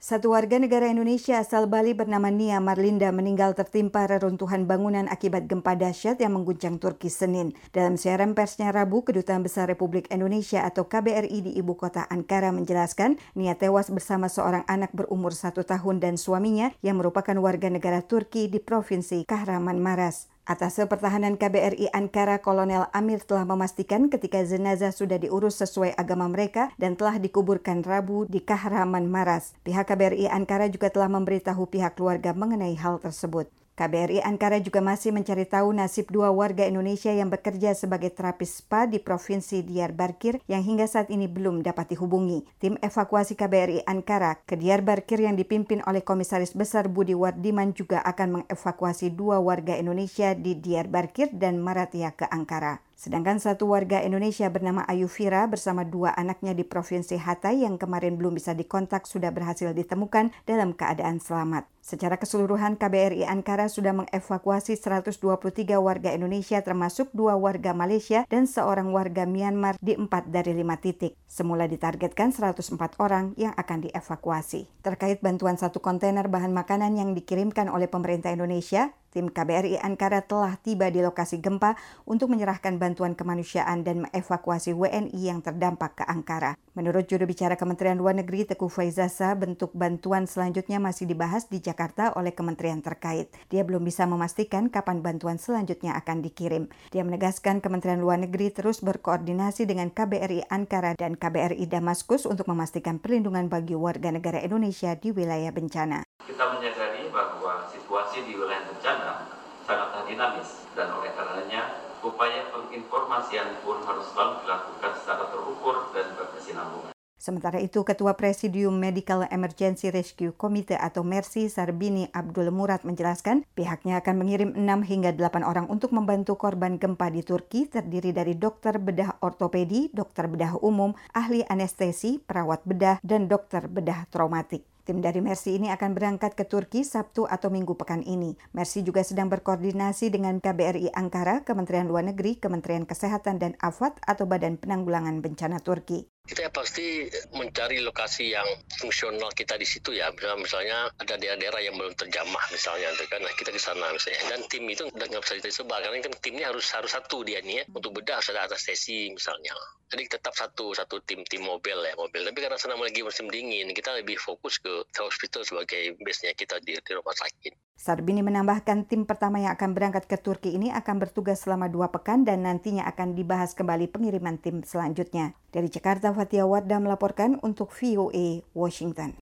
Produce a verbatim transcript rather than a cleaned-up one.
Satu warga negara Indonesia asal Bali bernama Nia Marlinda meninggal tertimpa reruntuhan bangunan akibat gempa dahsyat yang mengguncang Turki Senin. Dalam siaran persnya Rabu, Kedutaan Besar Republik Indonesia atau K B R I di ibu kota Ankara menjelaskan Nia tewas bersama seorang anak berumur satu tahun dan suaminya yang merupakan warga negara Turki di Provinsi Kahramanmaras. Atase Pertahanan K B R I Ankara Kolonel Amir telah memastikan ketika jenazah sudah diurus sesuai agama mereka dan telah dikuburkan Rabu di Kahramanmaras. Pihak K B R I Ankara juga telah memberitahu pihak keluarga mengenai hal tersebut. K B R I Ankara juga masih mencari tahu nasib dua warga Indonesia yang bekerja sebagai terapis spa di Provinsi Diyarbakir yang hingga saat ini belum dapat dihubungi. Tim evakuasi K B R I Ankara ke Diyarbakir yang dipimpin oleh Komisaris Besar Budi Wardiman juga akan mengevakuasi dua warga Indonesia di Diyarbakir dan Maratya ke Ankara. Sedangkan satu warga Indonesia bernama Ayu Fira bersama dua anaknya di Provinsi Hatay yang kemarin belum bisa dikontak sudah berhasil ditemukan dalam keadaan selamat. Secara keseluruhan, K B R I Ankara sudah mengevakuasi seratus dua puluh tiga warga Indonesia termasuk dua warga Malaysia dan seorang warga Myanmar di empat dari lima titik. Semula ditargetkan seratus empat orang yang akan dievakuasi. Terkait bantuan satu kontainer bahan makanan yang dikirimkan oleh pemerintah Indonesia, tim K B R I Ankara telah tiba di lokasi gempa untuk menyerahkan bantuan kemanusiaan dan mengevakuasi W N I yang terdampak ke Ankara. Menurut juru bicara Kementerian Luar Negeri Teguh Faizasa, bentuk bantuan selanjutnya masih dibahas di Jakarta oleh kementerian terkait. Dia belum bisa memastikan kapan bantuan selanjutnya akan dikirim. Dia menegaskan Kementerian Luar Negeri terus berkoordinasi dengan K B R I Ankara dan K B R I Damaskus untuk memastikan perlindungan bagi warga negara Indonesia di wilayah bencana. Kita menyadari bahwa situasi di wilayah bencana sangatlah dinamis dan oleh karenanya upaya penginformasian pun harus selalu dilakukan secara terukur dan berkesinambungan. Sementara itu, Ketua Presidium Medical Emergency Rescue Committee atau MERSI Sarbini Abdul Murad menjelaskan pihaknya akan mengirim enam hingga delapan orang untuk membantu korban gempa di Turki terdiri dari dokter bedah ortopedi, dokter bedah umum, ahli anestesi, perawat bedah, dan dokter bedah traumatik. Tim dari MERSI ini akan berangkat ke Turki Sabtu atau Minggu pekan ini. MERSI juga sedang berkoordinasi dengan K B R I Ankara, Kementerian Luar Negeri, Kementerian Kesehatan, dan A F A D atau Badan Penanggulangan Bencana Turki. Kita pasti mencari lokasi yang fungsional kita di situ ya. Misalnya, misalnya ada daerah-daerah yang belum terjamah misalnya, kan? Nah, kita di sana misalnya. Dan tim itu nggak bisa disebar karena kan timnya harus harus satu dia nih ya. Untuk bedah harus ada anestesi misalnya. Jadi tetap satu satu tim tim mobil ya mobil. Tapi karena sana lagi musim dingin, kita lebih fokus ke hospital sebagai base-nya kita di, di rumah sakit. Sarbini menambahkan tim pertama yang akan berangkat ke Turki ini akan bertugas selama dua pekan dan nantinya akan dibahas kembali pengiriman tim selanjutnya. Dari Jakarta, Fathia Wardah melaporkan untuk V O A Washington.